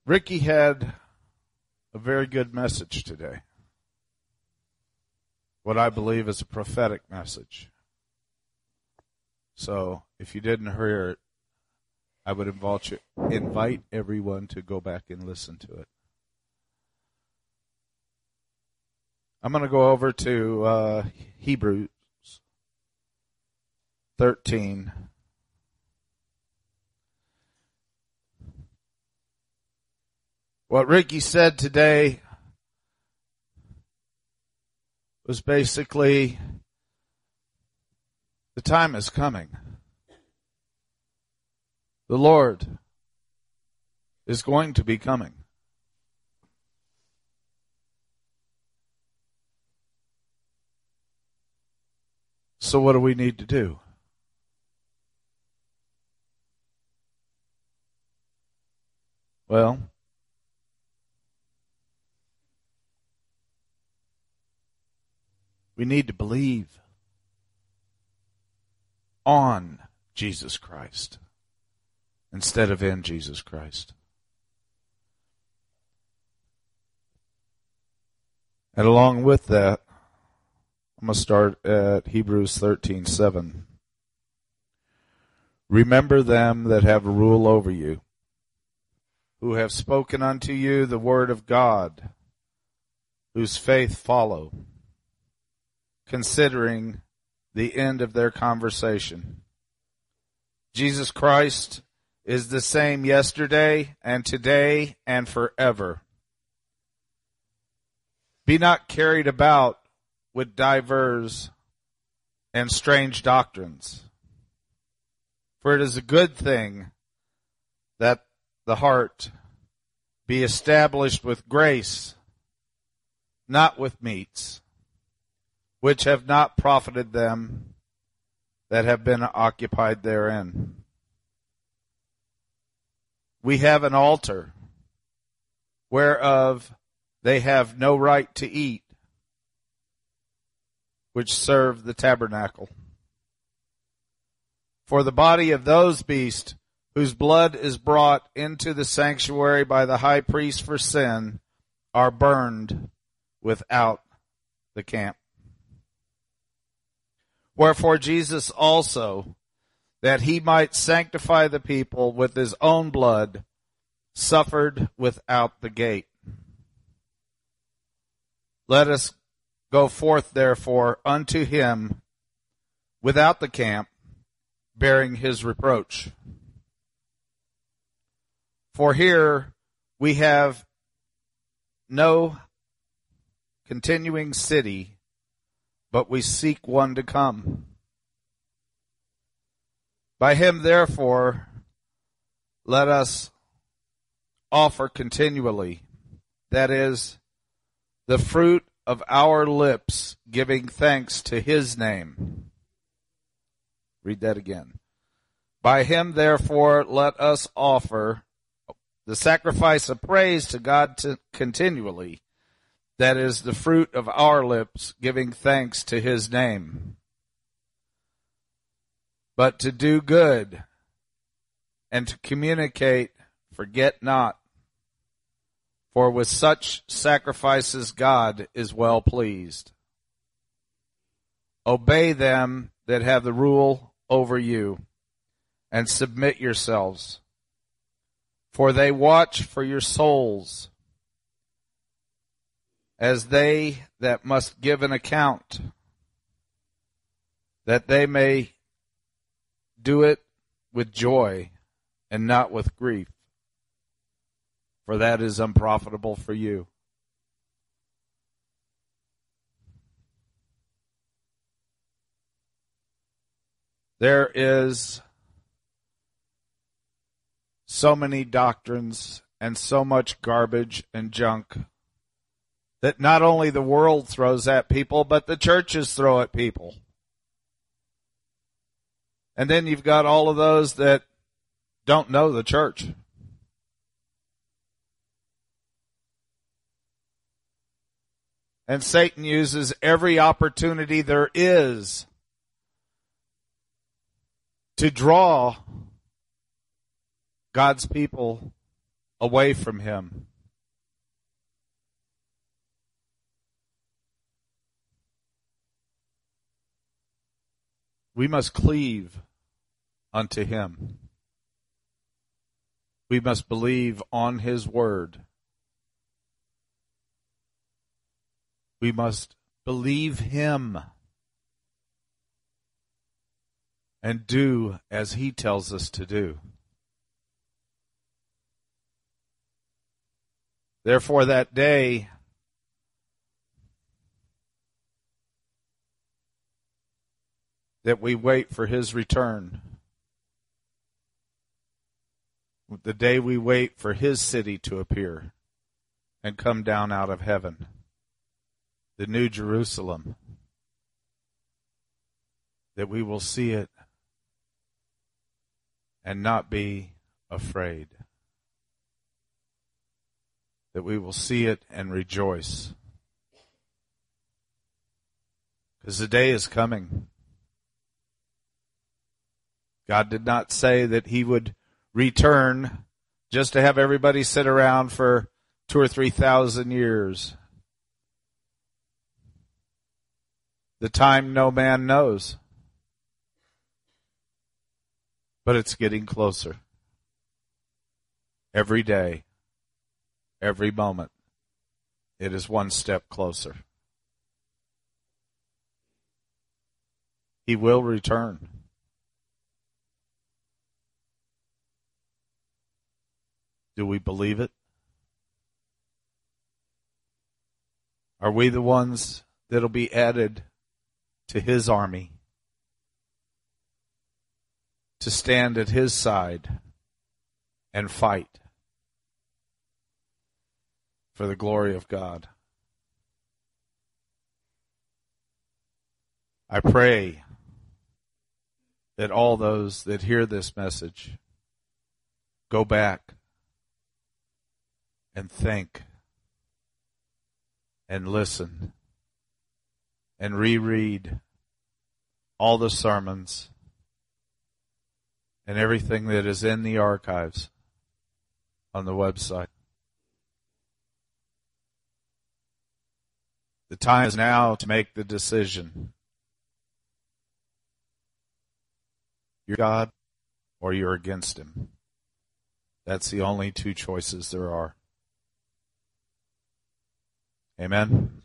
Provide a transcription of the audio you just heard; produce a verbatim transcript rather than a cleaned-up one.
Ricky had a very good message today. What I believe is a prophetic message. So if you didn't hear it, I would invite you, invite everyone to go back and listen to it. I'm going to go over to uh, Hebrews thirteen. What Ricky said today was basically, the time is coming. The Lord is going to be coming. So what do we need to do? Well, we need to believe on Jesus Christ instead of in Jesus Christ. And along with that, I'm going to start at Hebrews thirteen seven. Remember them that have rule over you, who have spoken unto you the word of God, whose faith follow, considering the end of their conversation. Jesus Christ is the same yesterday and today and forever. Be not carried about with divers and strange doctrines, for it is a good thing that the heart be established with grace, not with meats, which have not profited them that have been occupied therein. We have an altar, whereof they have no right to eat, which serve the tabernacle. For the body of those beasts, whose blood is brought into the sanctuary by the high priest for sin, are burned without the camp. Wherefore Jesus also, that he might sanctify the people with his own blood, suffered without the gate. Let us go forth therefore unto him without the camp, bearing his reproach. For here we have no continuing city, but we seek one to come. By him therefore let us offer continually, that is, the fruit of our lips, giving thanks to his name. Read that again. By him therefore let us offer the sacrifice of praise to God to continually, that is the fruit of our lips, giving thanks to his name. But to do good and to communicate, forget not, for with such sacrifices God is well pleased. Obey them that have the rule over you, and submit yourselves, for they watch for your souls, as they that must give an account, that they may do it with joy and not with grief, for that is unprofitable for you. There is so many doctrines and so much garbage and junk that not only the world throws at people, but the churches throw at people. And then you've got all of those that don't know the church. And Satan uses every opportunity there is to draw God's people away from him. We must cleave unto him. We must believe on his word. We must believe him and do as he tells us to do. Therefore, that day that we wait for his return, the day we wait for his city to appear and come down out of heaven, the New Jerusalem, that we will see it and not be afraid, that we will see it and rejoice, because the day is coming. God did not say that he would return just to have everybody sit around for two or three thousand years. The time no man knows. But it's getting closer. Every day, every moment, it is one step closer. He will return. Do we believe it? Are we the ones that'll be added to his army, to stand at his side and fight for the glory of God? I pray that all those that hear this message go back and think and listen and reread all the sermons and everything that is in the archives on the website. The time is now to make the decision. You're God or you're against him. That's the only two choices there are. Amen.